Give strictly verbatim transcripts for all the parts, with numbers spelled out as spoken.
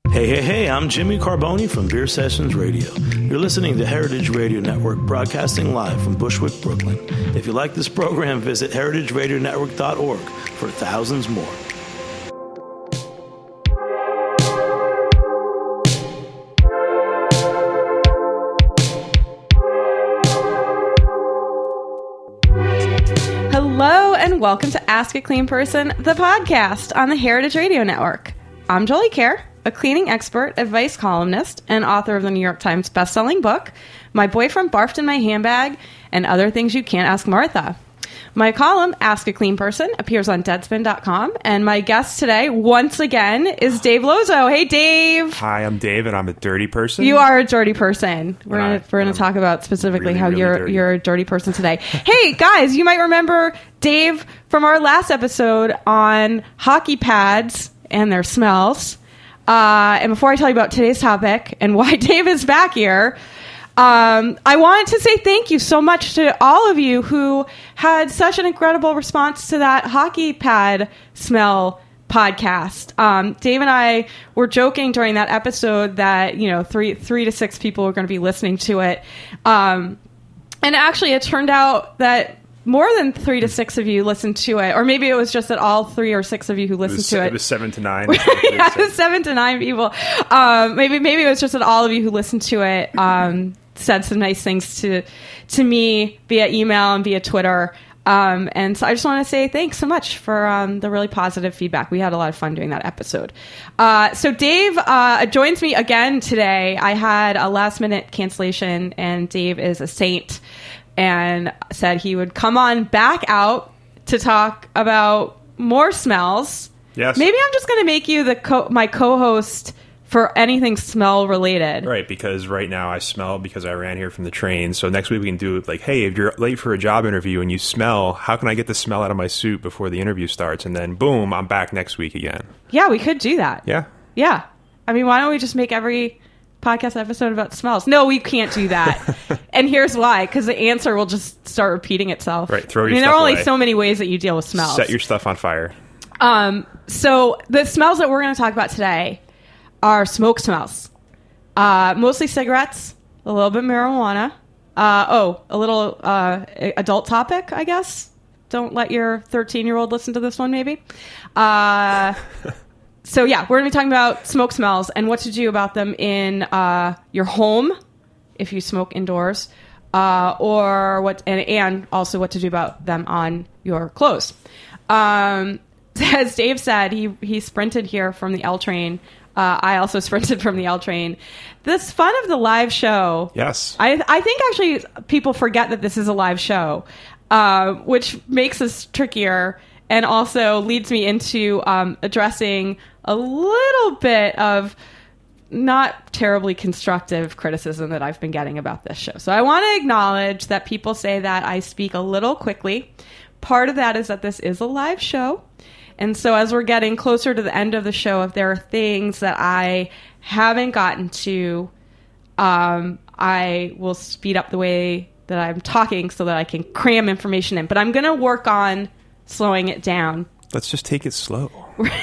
Hey, hey, hey, I'm Jimmy Carboni from Beer Sessions Radio. You're listening to Heritage Radio Network, broadcasting live from Bushwick, Brooklyn. If you like this program, visit heritage radio network dot org for thousands more. Hello, and welcome to Ask a Clean Person, the podcast on the Heritage Radio Network. I'm Jolie Kerr, a cleaning expert, advice columnist, and author of the New York Times bestselling book, My Boyfriend Barfed in My Handbag, and Other Things You Can't Ask Martha. My column, Ask a Clean Person, appears on deadspin dot com, and my guest today, once again, is Dave Lozo. Hey, Dave. Hi, I'm Dave, and I'm a dirty person. You are a dirty person. We're And I- gonna we're gonna I'm talk about specifically really, how really you're dirty. you're a dirty person today. Hey, guys, you might remember Dave from our last episode on hockey pads and their smells. Uh, and before I tell you about today's topic and why Dave is back here, um, I wanted to say thank you so much to all of you who had such an incredible response to that hockey pad smell podcast. Um, Dave and I were joking during that episode that, you know, three three to six people were going to be listening to it. Um, and actually, it turned out that more than three to six of you listened to it, or maybe it was just that all three or six of you who It listened was, to it. it was seven to nine. Yeah, it was seven to nine people. Um, maybe maybe it was just that all of you who listened to it um, said some nice things to to me via email and via Twitter. Um, and so I just want to say thanks so much for um, the really positive feedback. We had a lot of fun doing that episode. Uh, so Dave uh, joins me again today. I had a last minute cancellation, and Dave is a saint and said he would come on back out to talk about more smells. Yes. Maybe I'm just going to make you the co- my co-host for anything smell related. Right, because right now I smell because I ran here from the train. So next week we can do it like, hey, if you're late for a job interview and you smell, how can I get the smell out of my suit before the interview starts? And then, boom, I'm back next week again. Yeah, we could do that. Yeah. Yeah. I mean, why don't we just make every podcast episode about smells? No, we can't do that. And here's why, because the answer will just start repeating itself. Right, throw I your mean, stuff there are only away. so many ways that you deal with smells. Set your stuff on fire. Um, so the smells that we're going to talk about today are smoke smells. Uh, mostly cigarettes, a little bit marijuana. Uh, oh, a little uh, adult topic, I guess. Don't let your thirteen-year-old listen to this one, maybe. Uh, so yeah, we're going to be talking about smoke smells and what to do about them in uh, your home if you smoke indoors, uh, or what, and, and also what to do about them on your clothes. Um, as Dave said, he he sprinted here from the L train. Uh, I also sprinted from the L train. This fun of the live show. Yes. I I think actually people forget that this is a live show, uh, which makes this trickier and also leads me into um, addressing a little bit of not terribly constructive criticism that I've been getting about this show. So I want to acknowledge that people say that I speak a little quickly. Part of that is that this is a live show. And so as we're getting closer to the end of the show, if there are things that I haven't gotten to, um, I will speed up the way that I'm talking so that I can cram information in. But I'm going to work on slowing it down. Let's just take it slow.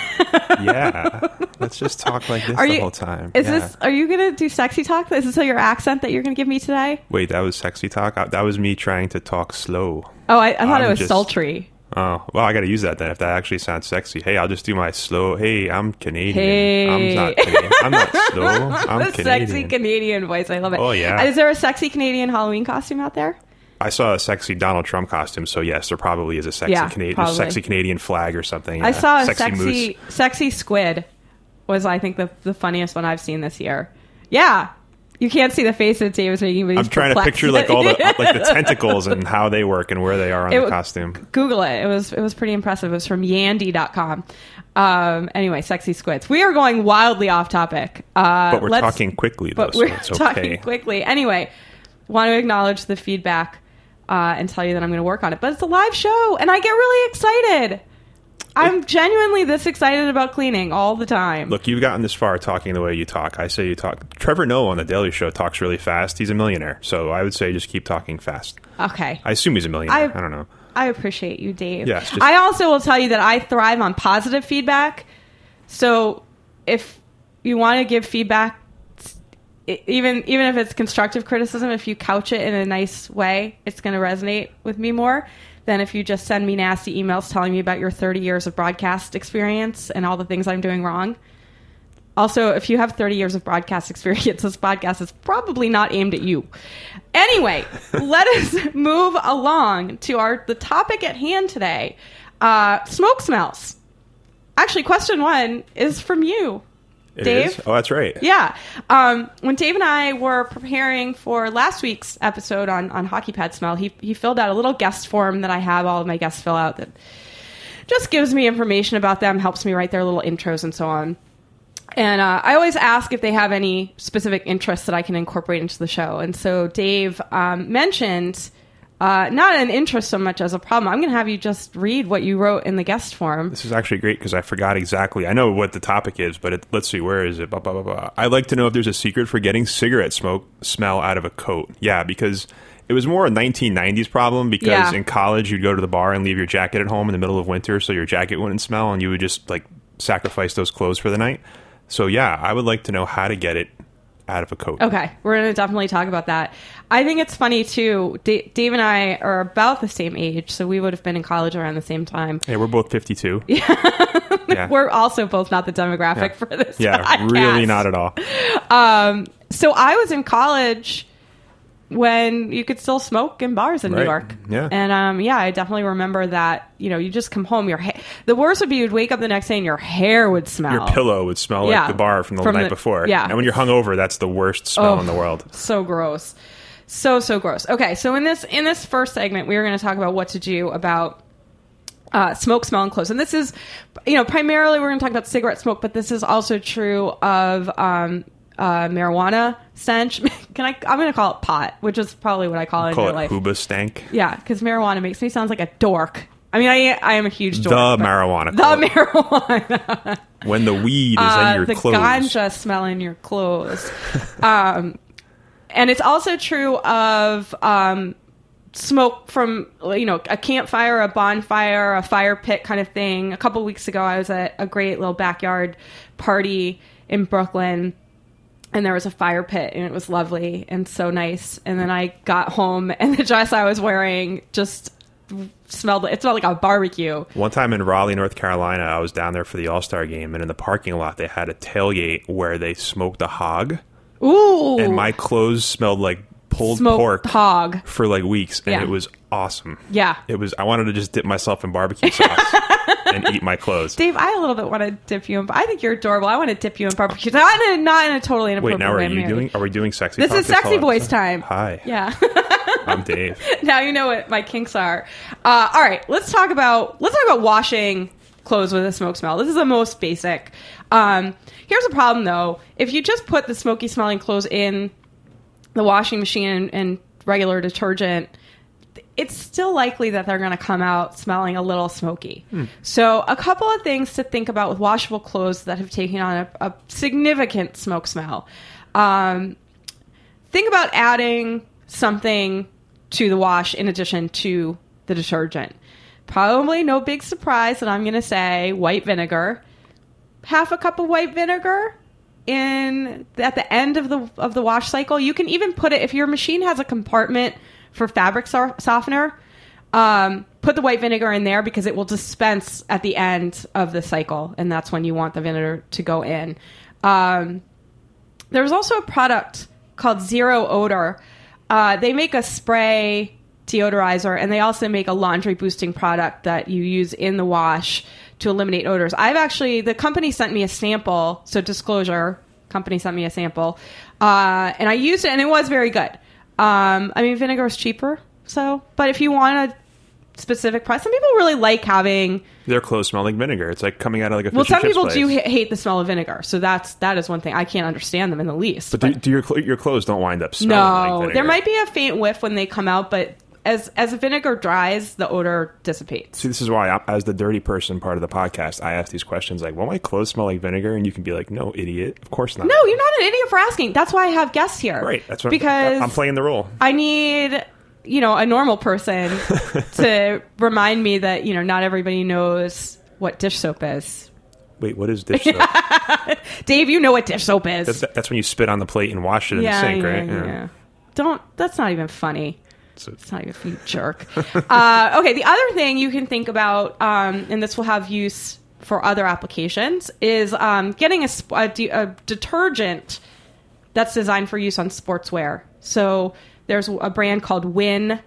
Yeah. Let's just talk like this Are the you, whole time. Is Yeah. this? Are you going to do sexy talk? Is this your accent that you're going to give me today? Wait, that was sexy talk? I- That was me trying to talk slow. Oh, I, I thought I'm it was just- sultry. Oh, well, I got to use that then if that actually sounds sexy. Hey, I'll just do my slow, hey, I'm Canadian. Hey. I'm not Canadian. I'm not slow. I'm the Canadian. sexy Canadian voice. I love it. Oh, yeah. Is there a sexy Canadian Halloween costume out there? I saw a sexy Donald Trump costume, so yes, there probably is a sexy, Yeah, Canadian, probably. sexy Canadian flag or something. I yeah. saw a sexy, sexy, moose. sexy squid was, I think, the, the funniest one I've seen this year. Yeah. You can't see the face that Dave was making, but he's I'm trying perplexed. to picture like all the like the tentacles and how they work and where they are on It the w- costume. Google it. It was it was pretty impressive. It was from yandy dot com. Um, anyway, sexy squids. We are going wildly off topic. Uh, But we're let's- talking quickly, though, But so we're it's okay. talking quickly. Anyway, want to acknowledge the feedback uh, and tell you that I'm going to work on it. But it's a live show, and I get really excited. I'm genuinely this excited about cleaning all the time. Look, you've gotten this far talking the way you talk. I say you talk. Trevor Noah on The Daily Show talks really fast. He's a millionaire. So I would say just keep talking fast. Okay. I assume he's a millionaire. I, I- don't know. I appreciate you, Dave. Yes, just- I also will tell you that I thrive on positive feedback. So if you want to give feedback, even even if it's constructive criticism, if you couch it in a nice way, it's going to resonate with me more than if you just send me nasty emails telling me about your thirty years of broadcast experience and all the things I'm doing wrong. Also, if you have thirty years of broadcast experience, this podcast is probably not aimed at you. Anyway, let us move along to our the topic at hand today. Uh, smoke smells. Actually, question one is from you. It Dave? Is? Oh, that's right. Yeah. Um, when Dave and I were preparing for last week's episode on, on Hockey Pad Smell, he, he filled out a little guest form that I have all of my guests fill out that just gives me information about them, helps me write their little intros and so on. And uh, I always ask if they have any specific interests that I can incorporate into the show. And so Dave um, mentioned... Uh, not an interest so much as a problem. I'm going to have you just read what you wrote in the guest form. This is actually great because I forgot exactly. I know what the topic is, but it, let's see, where is it? Blah, blah, blah, blah. I'd like to know if there's a secret for getting cigarette smoke smell out of a coat. Yeah, because it was more a nineteen nineties problem because Yeah. in college you'd go to the bar and leave your jacket at home in the middle of winter so your jacket wouldn't smell and you would just like sacrifice those clothes for the night. So yeah, I would like to know how to get it out of a coat. Okay, we're going to definitely talk about that. I think it's funny, too. D- Dave and I are about the same age, so we would have been in college around the same time. Hey, we're both fifty-two. Yeah. We're also both not the demographic Yeah. for this Yeah, podcast. really not at all. Um, so I was in college when you could still smoke in bars in New Right. York. Yeah. And um, yeah, I definitely remember that, you know, you just come home, your hair, the worst would be you'd wake up the next day and your hair would smell. Your pillow would smell like Yeah. the bar from the From night the- before. yeah. And when you're hungover, that's the worst smell Oh. in the world. So gross. So, so gross. Okay, so in this in this first segment, we are going to talk about what to do about uh, smoke, smell, and clothes. And this is, you know, primarily we're going to talk about cigarette smoke, but this is also true of um, uh, marijuana stench. Can I? I'm going to call it pot, which is probably what I call it Call in it real life. Huba stank. Yeah, because marijuana makes me sound like a dork. I mean, I I am a huge dork. The but- marijuana. The quote. marijuana. When the weed is Uh, in your the clothes. ganja smell in your clothes. um, and it's also true of um, smoke from, you know, a campfire, a bonfire, a fire pit kind of thing. A couple weeks ago, I was at a great little backyard party in Brooklyn, and there was a fire pit, and it was lovely and so nice. And then I got home, and the dress I was wearing just smelled, it smelled like a barbecue. One time in Raleigh, North Carolina, I was down there for the All-Star game, and in the parking lot, they had a tailgate where they smoked a hog, Ooh. and my clothes smelled like pulled smoked pork hog. for like weeks, and Yeah. it was awesome. Yeah. It was. I wanted to just dip myself in barbecue sauce and eat my clothes. Dave, I a little bit want to dip you in. I think you're adorable. I want to dip you in barbecue. Not in a, not in a totally inappropriate Wait, now are way. you Mary. doing? Are we doing sexy? This talk is sexy whole voice episode? time. Hi, Yeah. I'm Dave. Now you know what my kinks are. Uh, all right, let's talk about let's talk about washing clothes with a smoke smell. This is the most basic. Um, here's a problem though: if you just put the smoky smelling clothes in the washing machine and, and regular detergent, it's still likely that they're going to come out smelling a little smoky. Hmm. So a couple of things to think about with washable clothes that have taken on a, a significant smoke smell. Um, think about adding something to the wash in addition to the detergent. Probably no big surprise that I'm going to say white vinegar. Half a cup of white vinegar in at the end of the of the wash cycle. You can even put it, if your machine has a compartment for fabric so- softener, um, put the white vinegar in there because it will dispense at the end of the cycle, and that's when you want the vinegar to go in. Um, there's also a product called Zero Odor. Uh, they make a spray deodorizer, and they also make a laundry boosting product that you use in the wash to eliminate odors. I've actually, the company sent me a sample, so disclosure, company sent me a sample, uh, and I used it, and it was very good. Um, I mean, vinegar is cheaper, so, but if you want a specific price, some people really like having... Their clothes smell like vinegar. It's like coming out of like a fish Well, some and chips people place. do ha- hate the smell of vinegar, so that's, that is one thing. I can't understand them in the least. But, do, do your cl- your clothes don't wind up smelling No, like vinegar? there might be a faint whiff when they come out, but as as vinegar dries, the odor dissipates. See, this is why, I, as the dirty person part of the podcast, I ask these questions like, "Will my clothes smell like vinegar?" And you can be like, "No, idiot. Of course not." No, you're not an idiot for asking. That's why I have guests here. Right. That's what because I'm playing the role. I need, you know, a normal person to remind me that, you know, not everybody knows what dish soap is. Wait, what is dish soap? Dave, you know what dish soap is. That's, that's when you spit on the plate and wash it in yeah, the sink, yeah, right? Yeah. yeah. Don't. That's not even funny. So, it's not even you jerk. uh, okay, the other thing you can think about, um, and this will have use for other applications, is um, getting a, a, de- a detergent that's designed for use on sportswear. So there's a brand called Win.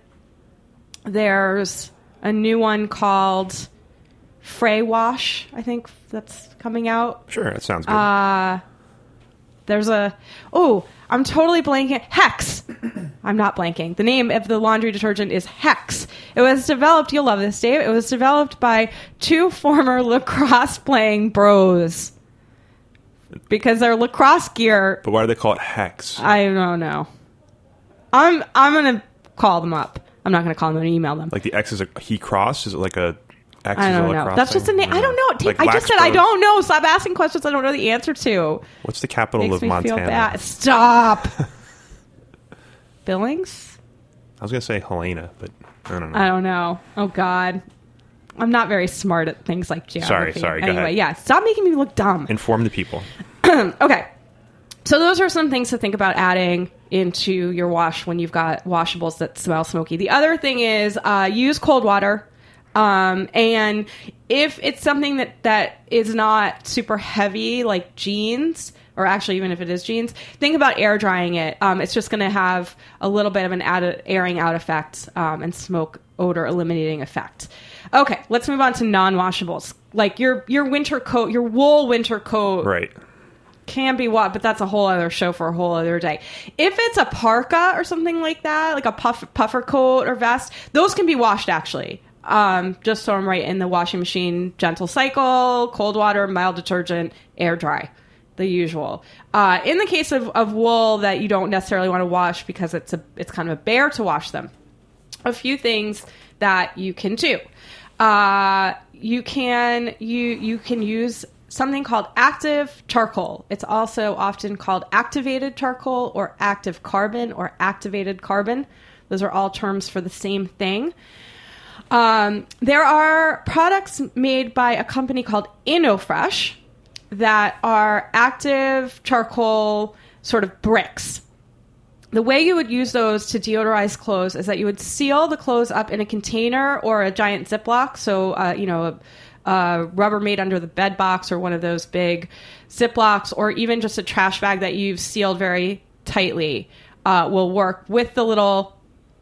There's a new one called Frey Wash, I think that's coming out. Sure, that sounds good. Uh, there's a... Oh, I'm totally blanking. Hex. I'm not blanking. The name of the laundry detergent is Hex. It was developed... You'll love this, Dave. It was developed by two former lacrosse-playing bros. Because their lacrosse gear... But why do they call it Hex? I don't know. I'm I'm going to call them up. I'm not going to call them. I'm going to email them. Like the X is a he cross? Is it like a X I is don't a know. lacrosse That's just a thing? name. I don't know. Like I just said Lax I Bros? don't know. Stop asking questions I don't know the answer to. What's the capital Makes of me Montana? feel bad. Stop. Billings? I was going to say Helena, but I don't know. I don't know. Oh, God. I'm not very smart at things like geography. Sorry, sorry. Go Anyway, ahead. yeah. Stop making me look dumb. Inform the people. Okay. So those are some things to think about adding into your wash when you've got washables that smell smoky. The other thing is uh, use cold water. Um, and if it's something that, that is not super heavy, like jeans, or actually even if it is jeans, think about air drying it. Um, it's just going to have a little bit of an added airing out effect um, and smoke odor eliminating effect. Okay, let's move on to non-washables. Like your your winter coat, your wool winter coat. Right. Can be what, but that's a whole other show for a whole other day. If it's a parka or something like that, like a puff, puffer coat or vest, those can be washed actually. Um, just throw them right in the washing machine, gentle cycle, cold water, mild detergent, air dry, the usual. Uh, in the case of, of wool that you don't necessarily want to wash because it's a it's kind of a bear to wash them, a few things that you can do. Uh, you can you you can use something called active charcoal. It's also often called activated charcoal or active carbon or activated carbon. Those are all terms for the same thing. Um, there are products made by a company called InnoFresh that are active charcoal sort of bricks. The way you would use those to deodorize clothes is that you would seal the clothes up in a container or a giant Ziploc. So, uh, you know, a, a Rubbermaid under the bed box or one of those big Ziplocs, or even just a trash bag that you've sealed very tightly uh, will work with the little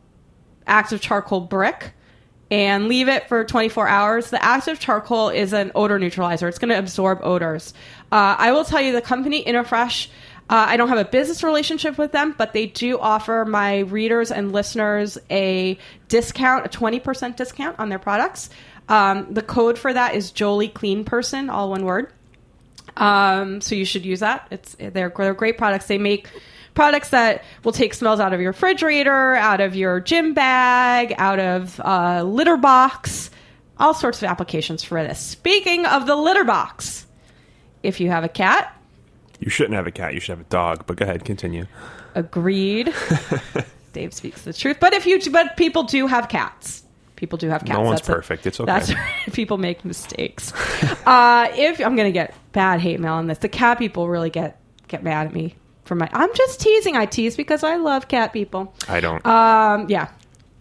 active charcoal brick. And leave it for twenty-four hours. The active charcoal is an odor neutralizer. It's going to absorb odors. Uh, I will tell you, the company InnoFresh, uh, I don't have a business relationship with them, but they do offer my readers and listeners a discount, a twenty percent discount on their products. Um, the code for that is Jolie Clean Person, all one word. Um, so you should use that. It's they're, they're great products. They make products that will take smells out of your refrigerator, out of your gym bag, out of uh, litter box, all sorts of applications for this. Speaking of the litter box, if you have a cat... You shouldn't have a cat. You should have a dog. But go ahead, continue. Agreed. Dave speaks the truth. But if you, but people do have cats. People do have cats. No one's That's perfect. A, it's okay. That's right. People make mistakes. uh, if I'm going to get bad hate mail on this, the cat people really get get mad at me. For my, I'm just teasing. I tease because I love cat people. I don't. Um, yeah.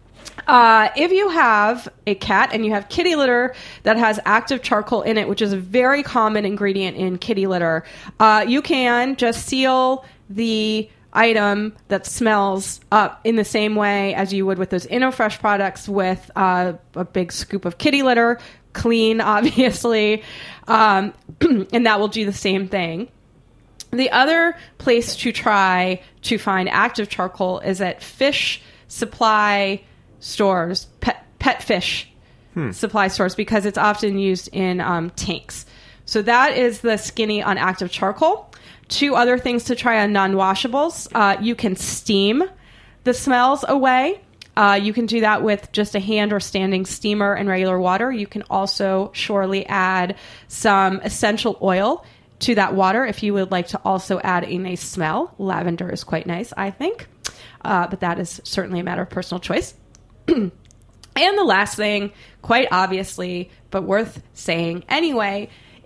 Uh, if you have a cat and you have kitty litter that has active charcoal in it, which is a very common ingredient in kitty litter, uh, you can just seal the item that smells up in the same way as you would with those InnoFresh products with uh, a big scoop of kitty litter, clean, obviously, um, and that will do the same thing. The other place to try to find active charcoal is at fish supply stores, pet, pet fish hmm. supply stores, because it's often used in um, tanks. So that is the skinny on active charcoal. Two other things to try on non-washables. Uh, you can steam the smells away. Uh, you can do that with just a hand or standing steamer and regular water. You can also surely add some essential oil to that water if you would like to also add a nice smell. Lavender is quite nice, I think. Uh, but that is certainly a matter of personal choice. And the last thing, quite obviously, but worth saying anyway,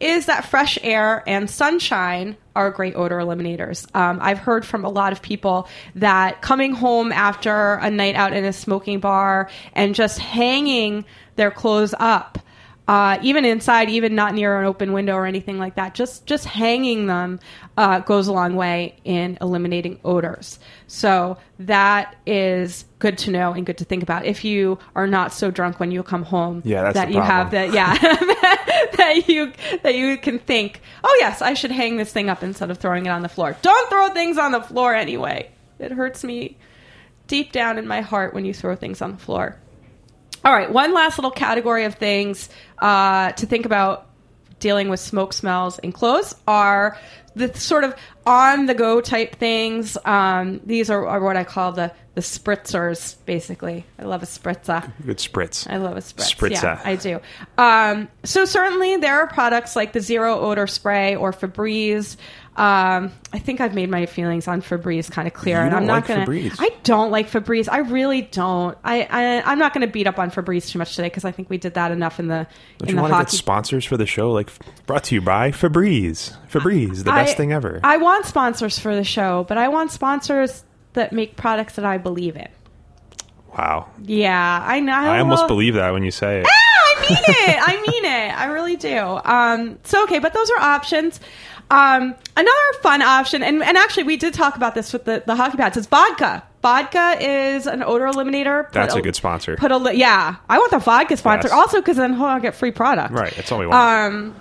is that fresh air and sunshine are great odor eliminators. Um, I've heard from a lot of people that coming home after a night out in a smoking bar and just hanging their clothes up, uh, even inside, even not near an open window or anything like that, just just hanging them uh, goes a long way in eliminating odors. So that is good to know and good to think about if you are not so drunk when you come home. Yeah, that's that the you problem. have that. Yeah, that you that you can think, oh yes, I should hang this thing up instead of throwing it on the floor. Don't throw things on the floor anyway. It hurts me deep down in my heart when you throw things on the floor. All right, one last little category of things uh, to think about dealing with smoke smells in clothes are the sort of on-the-go type things. Um, these are, are what I call the, the spritzers, basically. I love a spritzer. Good spritz. I love a spritz. Spritzer. Yeah, I do. Um, so certainly there are products like the Zero Odor Spray or Febreze. Um, I think I've made my feelings on Febreze kind of clear, You and I'm don't not like gonna. Febreze. I don't like Febreze. I really don't. I, I I'm not going to beat up on Febreze too much today because I think we did that enough in the Don't in you the want to hockey. get sponsors for the show? Like, brought to you by Febreze. Febreze, the best I- thing ever. I want sponsors for the show, but I want sponsors that make products that I believe in. Wow. Yeah, I know. I almost well- believe that when you say it. I mean it. I mean it. I really do. Um, so, okay, but those are options. Um, another fun option, and, and actually we did talk about this with the, the hockey pads, is vodka. Vodka is an odor eliminator. Put That's a good sponsor. Put a li- yeah, I want the vodka sponsor. Yes. Also, because then oh, I'll get free product. Right, that's all we want. Um,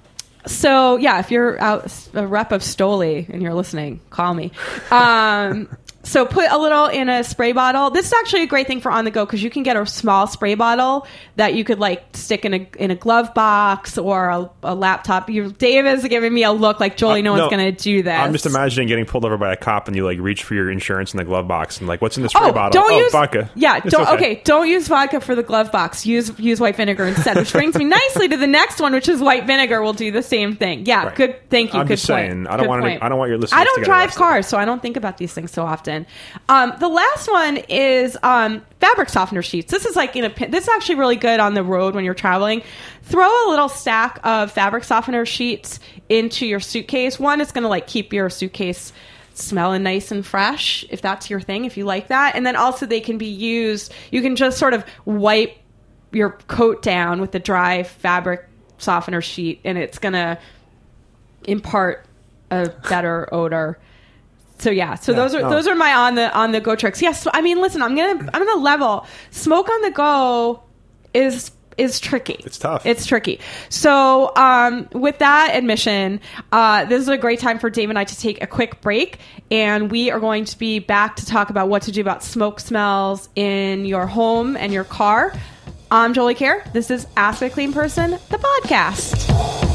so yeah, if you're out a rep of Stoli and you're listening, call me. Um, so put a little in a spray bottle. This is actually a great thing for on the go because you can get a small spray bottle that you could like stick in a in a glove box or a, a laptop. You, Dave is giving me a look like Jolie. Uh, no, no, one's going to do this. I'm just imagining getting pulled over by a cop and you like reach for your insurance in the glove box and like, what's in the spray Oh, bottle? don't oh, use vodka. Yeah, It's don't okay. Don't use vodka for the glove box. Use use white vinegar instead. Which brings me nicely to the next one, which is white vinegar will do the same thing. Yeah, Right. good. Thank you. I'm good just point. saying, I don't Good want to- point. I don't want your listeners I don't to get drive arrested. cars, so I don't think about these things so often. Um, the last one is um, fabric softener sheets. This is like in a pin- this is actually really good on the road when you're traveling. Throw a little stack of fabric softener sheets into your suitcase. One, it's going to like keep your suitcase smelling nice and fresh, if that's your thing, if you like that. And then also they can be used, you can just sort of wipe your coat down with the dry fabric softener sheet, and it's going to impart a better odor. So yeah, so Yeah, those are no. those are my on the on the go tricks. Yes, so, I mean, listen, I'm gonna I'm gonna level. Smoke on the go is is tricky. It's tough. It's tricky. So um, with that admission, uh, this is a great time for Dave and I to take a quick break, and we are going to be back to talk about what to do about smoke smells in your home and your car. I'm Jolie Kerr. This is Ask a Clean Person, the podcast.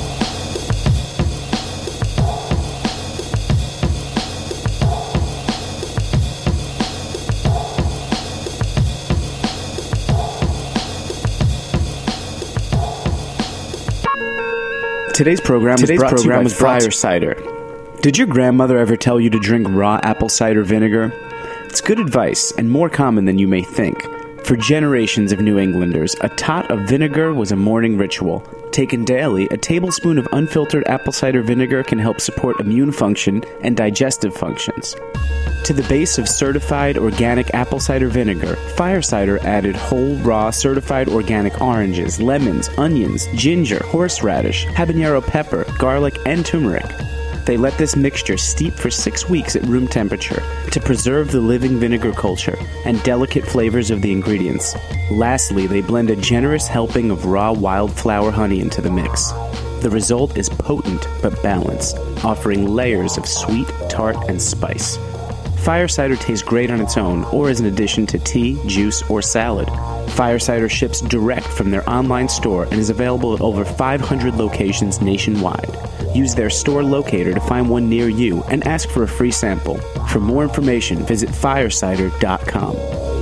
Today's program Today's is brought program to you is by brought Fire to- Cider. Did your grandmother ever tell you to drink raw apple cider vinegar? It's good advice and more common than you may think. For generations of New Englanders, a tot of vinegar was a morning ritual. Taken daily, a tablespoon of unfiltered apple cider vinegar can help support immune function and digestive functions. To the base of certified organic apple cider vinegar, Fire Cider added whole, raw, certified organic oranges, lemons, onions, ginger, horseradish, habanero pepper, garlic, and turmeric. They let this mixture steep for six weeks at room temperature to preserve the living vinegar culture and delicate flavors of the ingredients. Lastly, they blend a generous helping of raw wildflower honey into the mix. The result is potent but balanced, offering layers of sweet, tart, and spice. Fire Cider tastes great on its own or as an addition to tea, juice, or salad. Fire Cider ships direct from their online store and is available at over five hundred locations nationwide. Use their store locator to find one near you and ask for a free sample. For more information, visit fire cider dot com.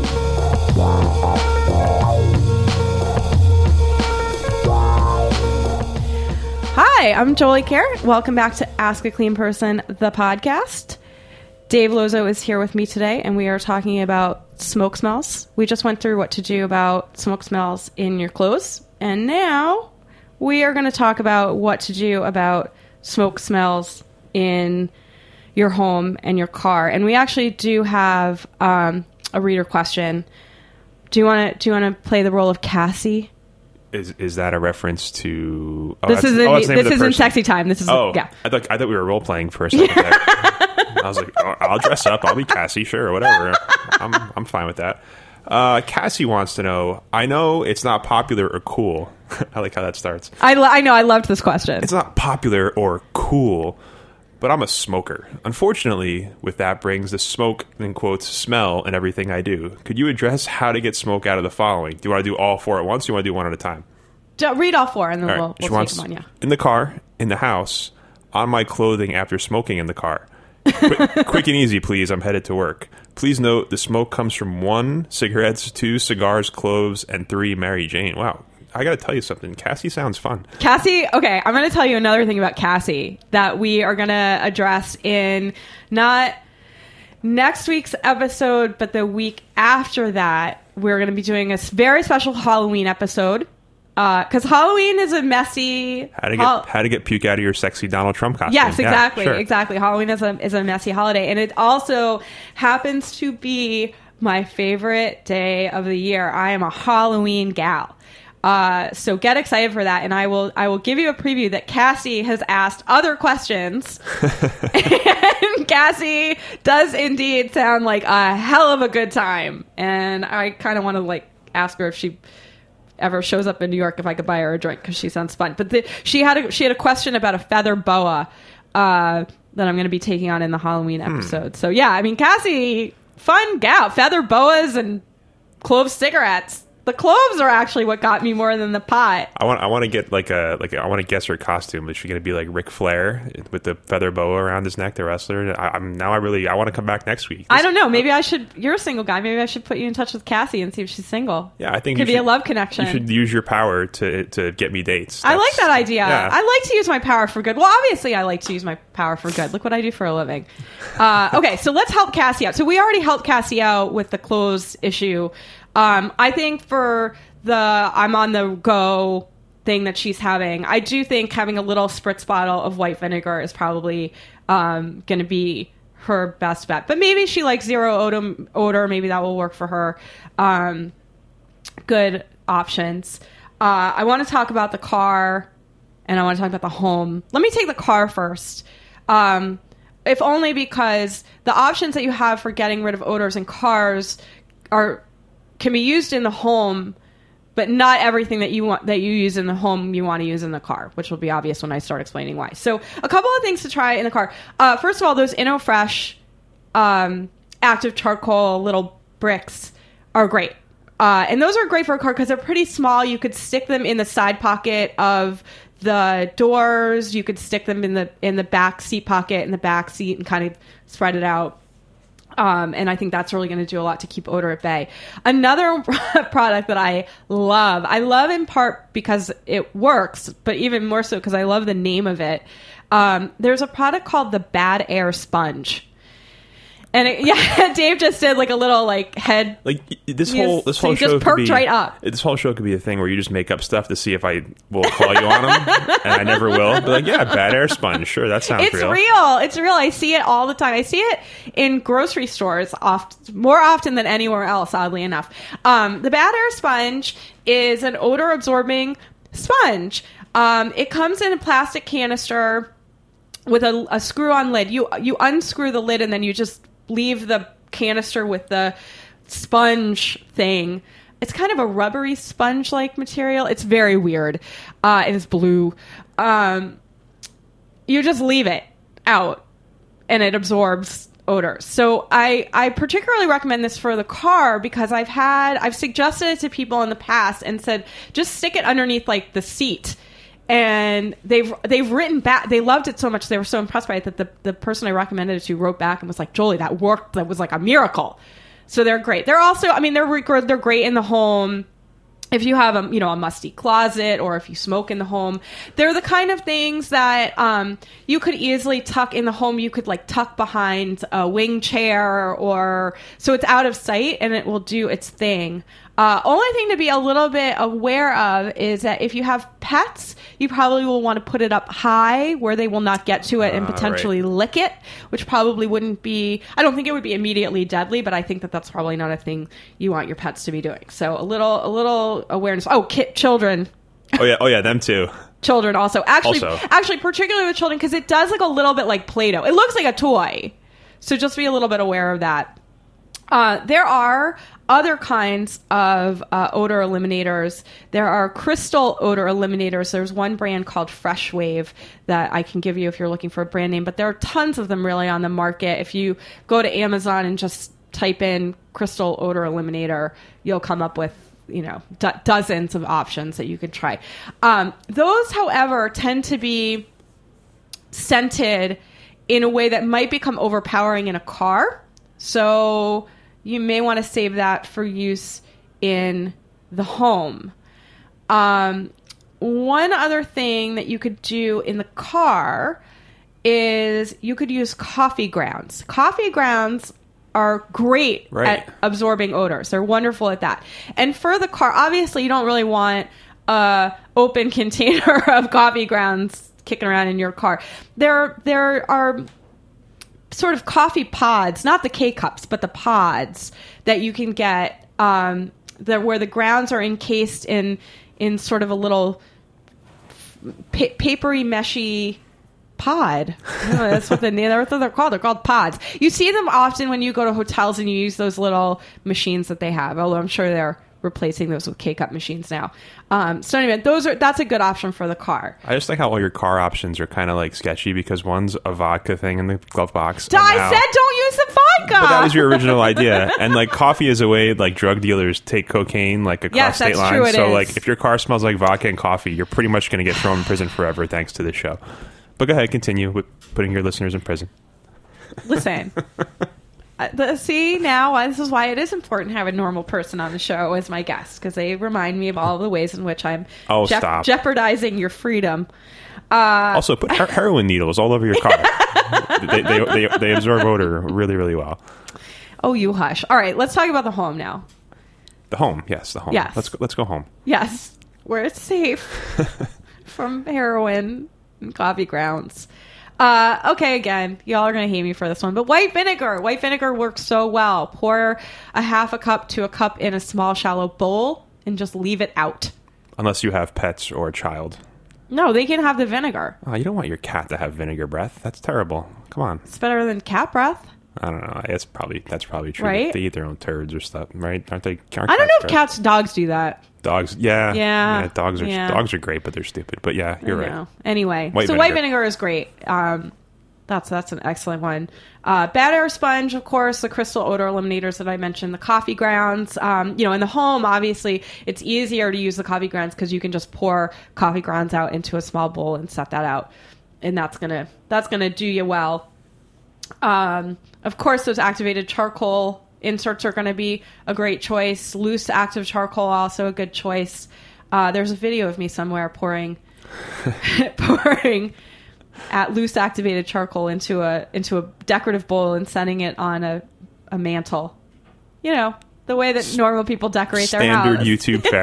Hi, I'm Jolie Kerr. Welcome back to Ask a Clean Person, the podcast. Dave Lozo is here with me today, and we are talking about smoke smells. We just went through what to do about smoke smells in your clothes, and now we are going to talk about what to do about smoke smells in your home and your car. And we actually do have um, a reader question. Do you want to do you want to play the role of Cassie? Is is that a reference to? Oh, this is oh, this is in Sexy Time. This is oh yeah. I thought I thought we were role playing for a second there. I was like, oh, I'll dress up. I'll be Cassie, sure, whatever. I'm I'm fine with that. Uh, Cassie wants to know. I know it's not popular or cool. I like how that starts. I lo- I know. I loved this question. It's not popular or cool, but I'm a smoker. Unfortunately, with that brings the smoke, in quotes, smell in everything I do. Could you address how to get smoke out of the following? Do you want to do all four at once, or do you want to do one at a time? Do, read all four, and then All right. we'll, She we'll wants take them on, yeah. in the car, in the house, on my clothing after smoking in the car. Quick, quick and easy, please. I'm headed to work. Please note the smoke comes from one, cigarettes, two, cigars, cloves, and three, Mary Jane. Wow. I got to tell you something. Cassie sounds fun. Cassie, okay, I'm going to tell you another thing about Cassie that we are going to address in not next week's episode, but the week after that. We're going to be doing a very special Halloween episode because uh, Halloween is a messy. How to get hol- how to get puke out of your sexy Donald Trump costume? Yes, Yeah, exactly, sure. exactly. Halloween is a is a messy holiday, and it also happens to be my favorite day of the year. I am a Halloween gal. Uh, so get excited for that, and I will I will give you a preview that Cassie has asked other questions. And Cassie does indeed sound like a hell of a good time, and I kind of want to like ask her if she ever shows up in New York if I could buy her a drink because she sounds fun. But the, she had a, she had a question about a feather boa uh, that I'm going to be taking on in the Halloween episode. Hmm. So yeah, I mean Cassie, fun gal, feather boas and clove cigarettes. The cloves are actually what got me more than the pot. I want I want to get like a like a, I want to guess her costume. Is she going to be like Ric Flair with the feather boa around his neck, the wrestler? I, I'm now I really I want to come back next week. This, I don't know. Maybe I should. You're a single guy. Maybe I should put you in touch with Cassie and see if she's single. Yeah, I think could you be should, a love connection. You should use your power to to get me dates. I That's, like that idea. Yeah. I like to use my power for good. Well, obviously, I like to use my power for good. Look what I do for a living. Uh, okay, so let's help Cassie out. So we already helped Cassie out with the clothes issue. Um, I think for the I'm on the go thing that she's having, I do think having a little spritz bottle of white vinegar is probably um, going to be her best bet. But maybe she likes zero odor, odor. Maybe that will work for her. Um, good options. Uh, I want to talk about the car, and I want to talk about the home. Let me take the car first. Um, if only because the options that you have for getting rid of odors in cars are can be used in the home, but not everything that you want that you use in the home you want to use in the car, which will be obvious when I start explaining why. So a couple of things to try in the car. Uh, first of all, those InnoFresh um, active charcoal little bricks are great. Uh, and those are great for a car because they're pretty small. You could stick them in the side pocket of the doors. You could stick them in the in the back seat pocket, in the back seat, and kind of spread it out. Um, and I think that's really going to do a lot to keep odor at bay. Another product that I love, I love in part because it works, but even more so because I love the name of it. Um, there's a product called the Bad Air Sponge. And it, yeah, Dave just did like a little like head. Like this Yes, whole this so whole you show just could perked be, right up. This whole show could be a thing where you just make up stuff to see if I will call you on them, and I never will. But like, yeah, Bad Air Sponge, sure, that sounds It's real. real. It's real. I see it all the time. I see it in grocery stores oft, more often than anywhere else, oddly enough. Um, the Bad Air Sponge is an odor-absorbing sponge. Um, it comes in a plastic canister with a, a screw-on lid. You you unscrew the lid and then you just leave the canister with the sponge thing. It's kind of a rubbery sponge-like material. It's very weird. Uh, it is blue. Um, you just leave it out and it absorbs odors. So I, I particularly recommend this for the car because I've had, I've suggested it to people in the past and said, just stick it underneath like the seat. And they've they've written back. They loved it so much. They were so impressed by it that the, the person I recommended it to wrote back and was like, Jolie, that worked. That was like a miracle. So they're great. They're also, I mean, they're they're great in the home. If you have a you know a musty closet or if you smoke in the home, they're the kind of things that um, you could easily tuck in the home. You could like tuck behind a wing chair or so it's out of sight and it will do its thing. Uh, only thing to be a little bit aware of is that if you have pets, you probably will want to put it up high where they will not get to it and Ah, potentially right. lick it, which probably wouldn't be, I don't think it would be immediately deadly, but I think that that's probably not a thing you want your pets to be doing. So a little, a little awareness. Oh, kid, children. Oh yeah, oh yeah, them too. Children also. Actually, Also. actually, particularly with children, because it does look a little bit like Play-Doh. It looks like a toy. So just be a little bit aware of that. Uh, there are other kinds of uh, odor eliminators. There are crystal odor eliminators. There's one brand called Fresh Wave that I can give you if you're looking for a brand name, but there are tons of them really on the market. If you go to Amazon and just type in crystal odor eliminator, you'll come up with, you know, do- dozens of options that you can try. Um, those, however, tend to be scented in a way that might become overpowering in a car. So you may want to save that for use in the home. Um, one other thing that you could do in the car is you could use coffee grounds. Coffee grounds are great Right. at absorbing odors. They're wonderful at that. And for the car, obviously you don't really want a open container of coffee grounds kicking around in your car. There, there are sort of coffee pods, not the K-cups, but the pods that you can get um, that where the grounds are encased in in sort of a little pa- papery, meshy pod. I don't know, that's what, the, that's what they're called. They're called pods. You see them often when you go to hotels and you use those little machines that they have, although I'm sure they're replacing those with K-cup machines now. Um, so anyway, those are that's a good option for the car. I just like how all your car options are kind of like sketchy because one's a vodka thing in the glove box. I and now- said don't use the vodka. But that was your original idea. And like coffee is a way like drug dealers take cocaine like across Yes, state that's lines. true, it so is. like if your car smells like vodka and coffee, you're pretty much going to get thrown in prison forever thanks to this show. But go ahead, continue with putting your listeners in prison. Listen. Uh, the, see, now uh, this is why it is important to have a normal person on the show as my guest, because they remind me of all the ways in which I'm Oh, stop. jeopardizing your freedom. Uh, Also, put her- heroin needles all over your car. they, they, they, they absorb odor really, really well. oh, you hush. All right, let's talk about the home now. The home, yes, the home. Yes. Let's go, let's go home. Yes, where it's safe from heroin and coffee grounds. Uh, okay, again, y'all are going to hate me for this one, but white vinegar. White vinegar works so well. Pour a half a cup to a cup in a small, shallow bowl and just leave it out. Unless you have pets or a child. No, they can have the vinegar. Oh, you don't want your cat to have vinegar breath. That's terrible. Come on. It's better than cat breath. I don't know. It's probably that's probably true. Right? They eat their own turds or stuff, right? Aren't they? Aren't I don't know if fair? cats, dogs do that. Dogs, yeah, Yeah, Dogs are yeah. dogs are great, but they're stupid. But yeah, you're I right. know. Anyway, White so white vinegar. vinegar is great. Um, that's that's an excellent one. Uh, bad air sponge, of course, the crystal odor eliminators that I mentioned, the coffee grounds. Um, you know, in the home, obviously, it's easier to use the coffee grounds because you can just pour coffee grounds out into a small bowl and set that out, and that's gonna that's gonna do you well. Um, of course, those activated charcoal inserts are going to be a great choice. Loose active charcoal, also a good choice. Uh, there's a video of me somewhere pouring, pouring at loose activated charcoal into a into a decorative bowl and setting it on a, a mantle. You know, the way that normal people decorate their house. Standard YouTube fare.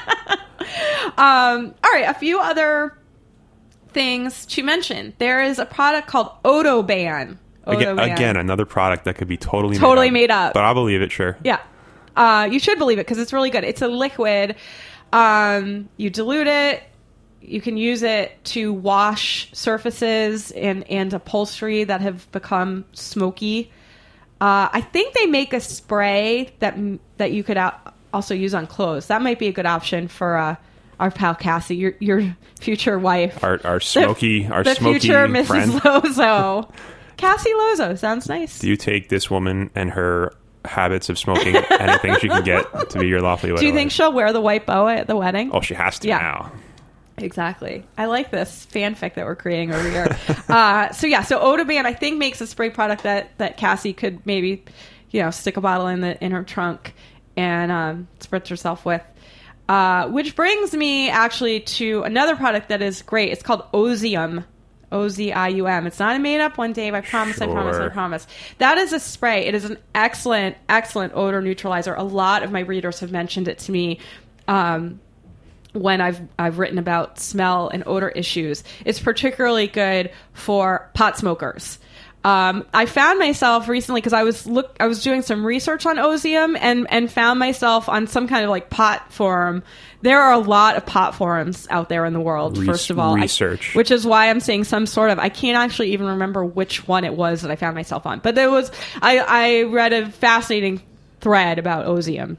Um, all right, a few other things to mention. There is a product called Odoban. Again, Odoban. again, another product that could be totally Totally made up. made up. But I'll believe it. Sure. Yeah. Uh, you should believe it because it's really good. It's a liquid. Um, you dilute it. You can use it to wash surfaces and, and upholstery that have become smoky. Uh, I think they make a spray that that you could out, also use on clothes. That might be a good option for uh, our pal Cassie, your your future wife. Our our smoky the, our the smoky future Missus friend. Lozo. Cassie Lozo sounds nice. Do you take this woman and her habits of smoking anything she can get to be your lawfully wedded Do you think wife? she'll wear the white boa at the wedding? Oh, she has to Yeah. now. Exactly. I like this fanfic that we're creating over here. uh, so yeah, so Odoban I think makes a spray product that, that Cassie could maybe, you know, stick a bottle in the in her trunk and um, spritz herself with. Uh, which brings me actually to another product that is great. It's called Ozium. O Z I U M. It's not a made-up one, Dave. I promise, I promise, I Sure. promise. That is a spray. It is an excellent, excellent odor neutralizer. A lot of my readers have mentioned it to me um, when I've I've written about smell and odor issues. It's particularly good for pot smokers. Um, I found myself recently because I was look I was doing some research on Ozium and and found myself on some kind of like pot forum. There are a lot of pot forums out there in the world. Res- first of all, research, I, which is why I'm saying some sort of. I can't actually even remember which one it was that I found myself on, but there was. I I read a fascinating thread about Ozium,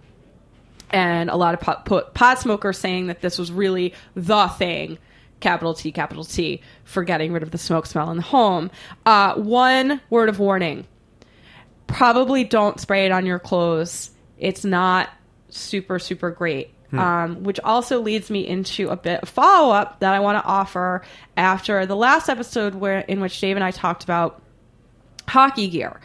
and a lot of pot, pot, pot smokers saying that this was really the thing. Capital T, capital T, for getting rid of the smoke smell in the home. Uh, one word of warning. Probably don't spray it on your clothes. It's not super, super great. Hmm. Um, which also leads me into a bit of follow-up that I want to offer after the last episode where in which Dave and I talked about hockey gear.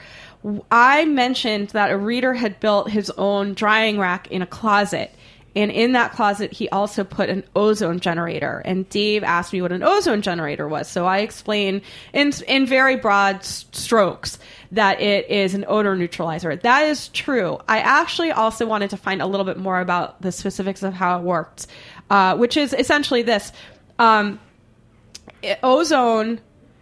I mentioned that a reader had built his own drying rack in a closet. And in that closet, he also put an ozone generator. And Dave asked me what an ozone generator was. So I explained in in very broad s- strokes that it is an odor neutralizer. That is true. I actually also wanted to find a little bit more about the specifics of how it worked, uh, which is essentially this. Um, it, ozone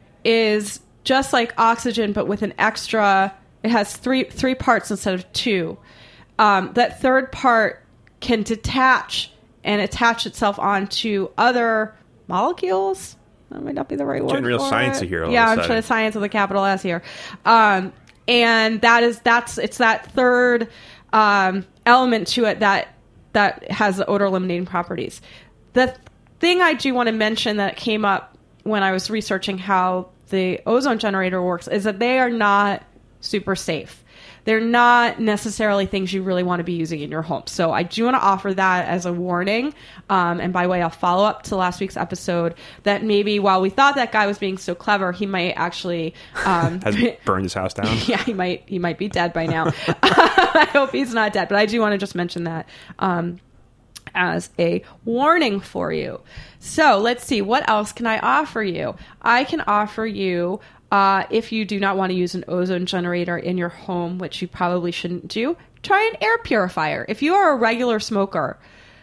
is just like oxygen, but with an extra... It has three three parts instead of two. Um, that third part can detach and attach itself onto other molecules. That might not be the right word. Getting real for sciencey it. here. All Yeah, of a I'm sudden. trying to science with a capital S here. Um, and that is that's it's that third um, element to it that that has the odor eliminating properties. The thing I do want to mention that came up when I was researching how the ozone generator works is that they are not super safe. They're not necessarily things you really want to be using in your home. So I do want to offer that as a warning. Um, and by the way, I'll follow up to last week's episode that maybe while we thought that guy was being so clever, he might actually... Um, Has burned his house down? Yeah, he might he might be dead by now. I hope he's not dead. But I do want to just mention that um, as a warning for you. So let's see. What else can I offer you? I can offer you... Uh, if you do not want to use an ozone generator in your home, which you probably shouldn't do, try an air purifier. If you are a regular smoker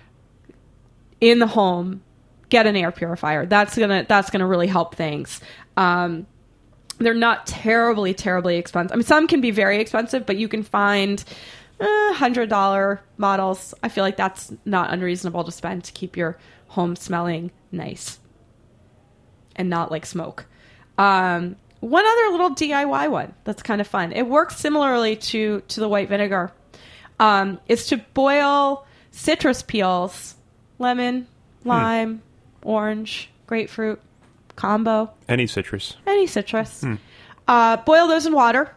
in the home, get an air purifier. That's gonna that's gonna really help things. Um, they're not terribly terribly expensive. I mean, some can be very expensive, but you can find uh, one hundred dollars models. I feel like that's not unreasonable to spend to keep your home smelling nice and not like smoke. Um, One other little D I Y one that's kind of fun. It works similarly to, to the white vinegar. Um, is to boil citrus peels, lemon, lime, hmm. orange, grapefruit, combo. Any citrus. Any citrus. Hmm. Uh, boil those in water.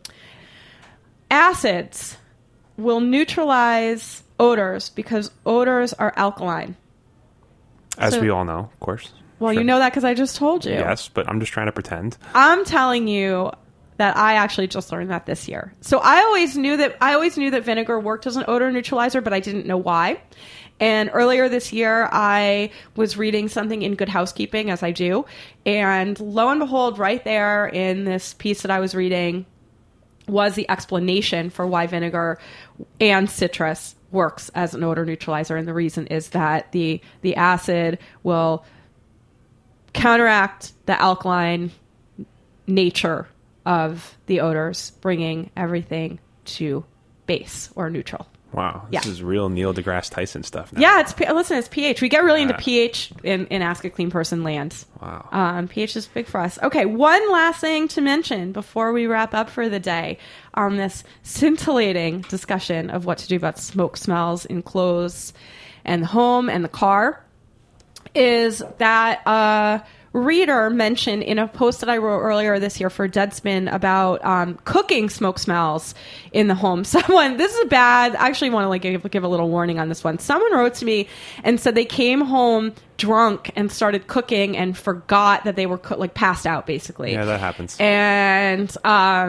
Acids will neutralize odors because odors are alkaline. As so, we all know, of course. Well, sure. You know that because I just told you. Yes, but I'm just trying to pretend. I'm telling you that I actually just learned that this year. So I always knew that I always knew that vinegar worked as an odor neutralizer, but I didn't know why. And earlier this year, I was reading something in Good Housekeeping, as I do, and lo and behold, right there in this piece that I was reading was the explanation for why vinegar and citrus works as an odor neutralizer. And the reason is that the the acid will counteract the alkaline nature of the odors, bringing everything to base or neutral. Wow, this yeah. is real Neil deGrasse Tyson stuff now. Yeah, it's listen, it's pH. We get really yeah. into pH in, in Ask a Clean Person land. Wow. Um, pH is big for us. Okay, one last thing to mention before we wrap up for the day on this scintillating discussion of what to do about smoke smells in clothes and the home and the car is that uh, reader mentioned in a post that I wrote earlier this year for Deadspin about um, cooking smoke smells in the home. Someone, this is bad. I actually want to like give, give a little warning on this one. Someone wrote to me and said they came home drunk and started cooking and forgot that they were co- like passed out basically. Yeah, that happens. And um,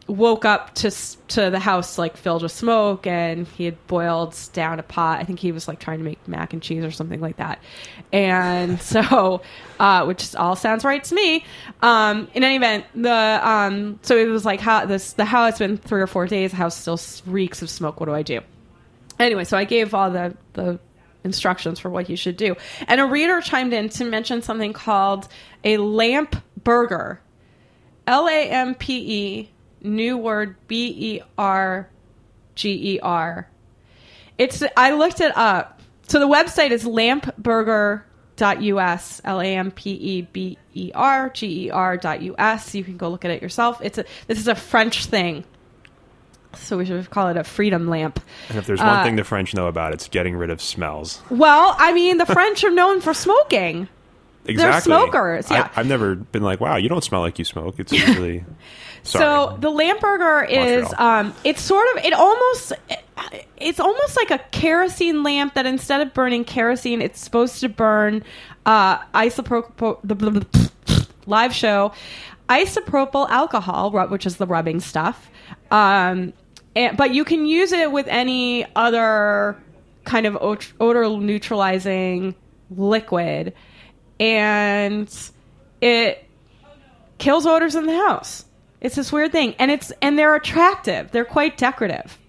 woke up to s- to the house like filled with smoke, and he had boiled down a pot. I think he was like trying to make mac and cheese or something like that. And so, uh, which all sounds right to me. Um, in any event, the um, so it was like how this the house it's been three or four days. The house still reeks of smoke. What do I do? Anyway, so I gave all the the instructions for what you should do, and a reader chimed in to mention something called a lamp burger. L A M P E, new word, B E R G E R. It's, I looked it up. So the website is lamp burger dot U S, L A M P E B E R G E R dot U S. You can go look at it yourself. It's a, this is a French thing. So we should call it a freedom lamp. And if there's one uh, thing the French know about, it's getting rid of smells. Well, I mean, the French are known for smoking. Exactly. They're smokers, yeah. I, I've never been like, wow, you don't smell like you smoke. It's usually... Sorry. So the lamp burger is, Montreal. um, it's sort of, it almost, it's almost like a kerosene lamp that instead of burning kerosene, it's supposed to burn uh, isopropyl, the blah, blah, blah, live show, isopropyl alcohol, which is the rubbing stuff. Um, and, but you can use it with any other kind of odor neutralizing liquid. And it kills odors in the house. It's this weird thing, and it's and they're attractive. They're quite decorative.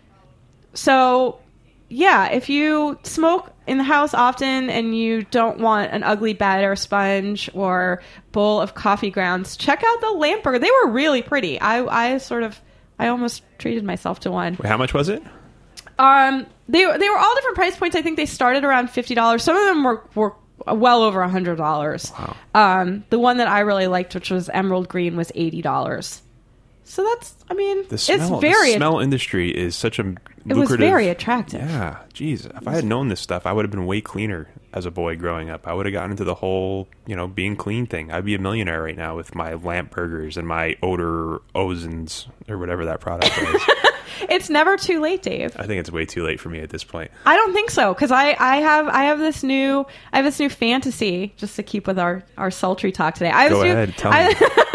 So, yeah, if you smoke in the house often and you don't want an ugly bed or sponge or bowl of coffee grounds, check out the lamp burger. They were really pretty. I I sort of I almost treated myself to one. Wait, how much was it? Um, they they were all different price points. I think they started around fifty dollars. Some of them were were. well over a hundred dollars. Wow. Um, the one that I really liked, which was emerald green, was eighty dollars. So that's, I mean, The smell, it's very. the smell industry is such a lucrative... It was very attractive. Yeah, geez. If I had known this stuff, I would have been way cleaner as a boy growing up. I would have gotten into the whole, you know, being clean thing. I'd be a millionaire right now with my lamp burgers and my odor ozons or whatever that product is. It's never too late, Dave. I think it's way too late for me at this point. I don't think so, because I, I have I have this new I have this new fantasy, just to keep with our, our sultry talk today. I have Go this ahead, new, tell I, me.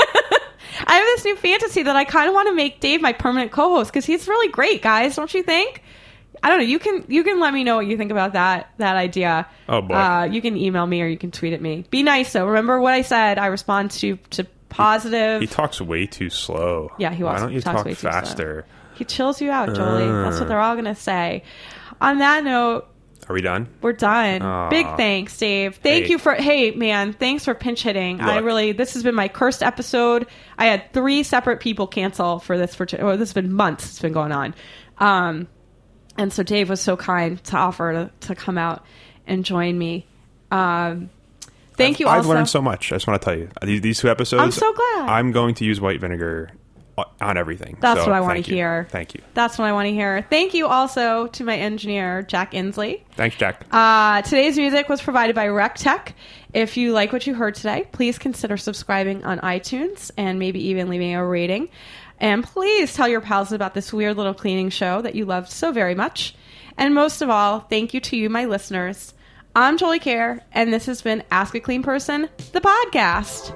I have this new fantasy that I kind of want to make Dave my permanent co-host, because he's really great, guys. Don't you think? I don't know. You can you can let me know what you think about that that idea. Oh, boy. Uh, you can email me or you can tweet at me. Be nice, though. Remember what I said. I respond to to positive. He talks way too slow. Yeah, he walks, Why don't you talks talk way too slow. faster? He chills you out, Jolie. Uh. That's what they're all going to say. On that note, Are we done? we're done. Aw. Big thanks, Dave. Thank Hey. you for, hey, man, thanks for pinch hitting. I Look. really, this has been my cursed episode. I had three separate people cancel for this, for, oh, this has been months it's been going on. Um, and so Dave was so kind to offer to, to come out and join me. Um, thank I've, you I've also. learned so much. I just want to tell you. These, these two episodes... I'm so glad. I'm going to use white vinegar on everything. That's So, what I want thank to you. hear. Thank you. That's what I want to hear. Thank you also to my engineer, Jack Inslee. Thanks, Jack. Uh, today's music was provided by Rec Tech. If you like what you heard today, please consider subscribing on iTunes and maybe even leaving a rating. And please tell your pals about this weird little cleaning show that you loved so very much. And most of all, thank you to you, my listeners. I'm Jolie Kerr, and this has been Ask a Clean Person, the podcast.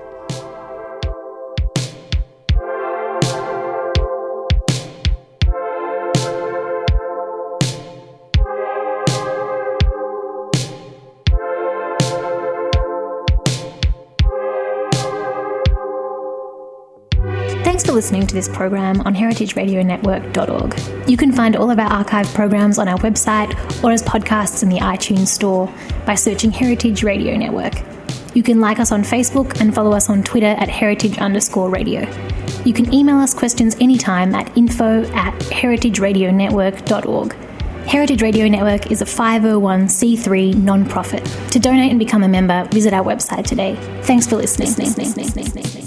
Thanks for listening to this program on heritage radio network dot org. You can find all of our archive programs on our website or as podcasts in the iTunes store by searching Heritage Radio Network. You can like us on Facebook and follow us on Twitter at heritage underscore radio. You can email us questions anytime at info at heritage radio network dot org. Heritage Radio Network is a five oh one c three non-profit. To donate and become a member, visit our website today. Thanks for listening.